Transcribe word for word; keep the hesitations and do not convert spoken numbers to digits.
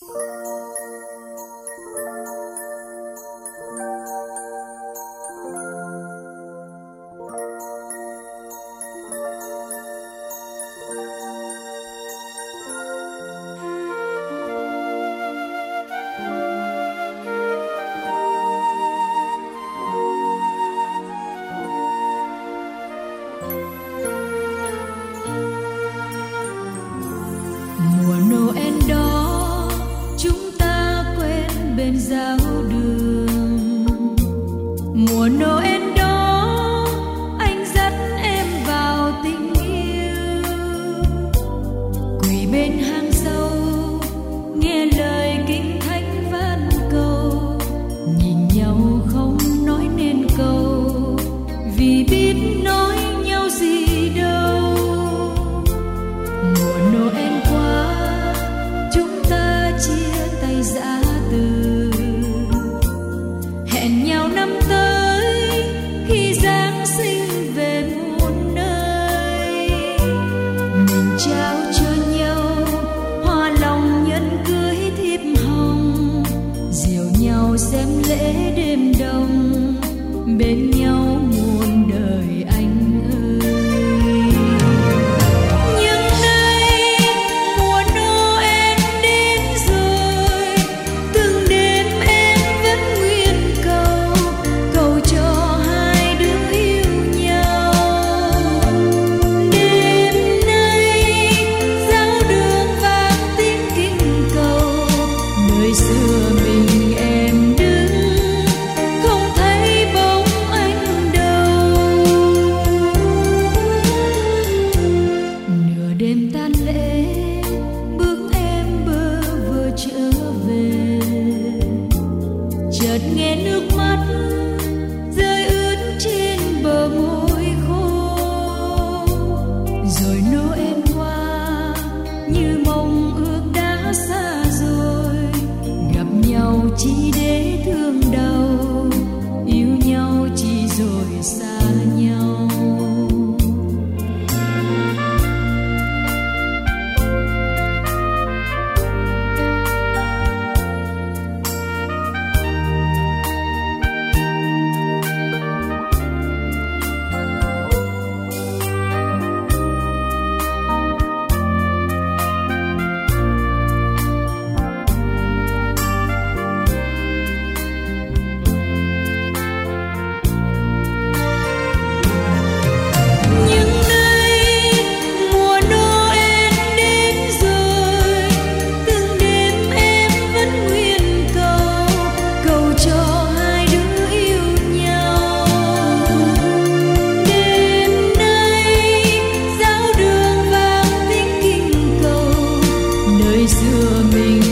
Mùa Noel đó chúng ta quen bên giáo đường. Mùa Noel đó anh dắt em vào tình yêu, quỳ bên hang sâu nghe lời kinh thánh van cầu, nhìn nhau không nói nên câu vì biết nói nhau gì đâu. Mùa Noel qua chúng ta chia tay giã từ, hẹn nhau năm tới khi Giáng sinh về muôn nơi. Mình trao cho nhau hoa lòng nhân cưới thiệp hồng, dìu nhau xem lễ đêm đông bên nhau muôn đời anh ơi. Nhưng nay mùa Noel đến rồi, từng đêm em vẫn nguyện cầu, cầu cho hai đứa yêu nhau. Đêm nay giáo đường vang tiếng kinh cầu, nơi xưa mình em đứng không thấy bóng anh đâu. Nửa đêm tan lễ bước em bơ vơ trở về, chợt nghe nước mắt rơi ướt trên bờ môi khô. Rồi Noel qua như mong ước đã xa rồi, gặp nhau chỉ để thương đau, yêu nhau chỉ rồi xa nhau. Nhưng nay mùa Noel đến rồi, từng đêm em vẫn nguyện cầu, cầu cho hai đứa yêu nhau. Đêm nay giáo đường vang tiếng kinh cầu, nơi xưa mình